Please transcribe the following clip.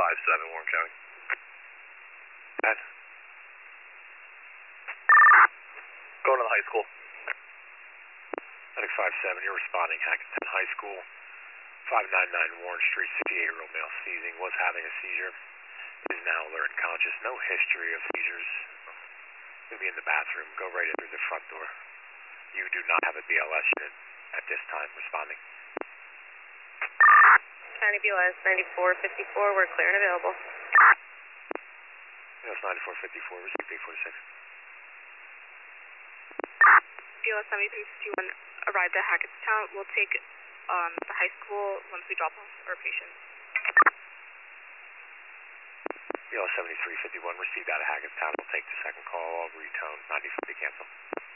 5-7, Warren County. That. Going to the high school. Medic 5-7, you're responding, Hackettstown High School. 599 Warren Street, 68-year-old male seizing, was having a seizure. Is now alert and conscious. No history of seizures. Going to be in the bathroom. Go right in through the front door. You do not have a BLS unit at this time responding. County BLS 9454, we're clear and available. BLS 9454, received 846. BLS 7351 arrived at Hackettstown. We'll take the high school once we drop off our patient. BLS 7351, received out of Hackettstown. We'll take the second call. I'll retone 9050 cancel.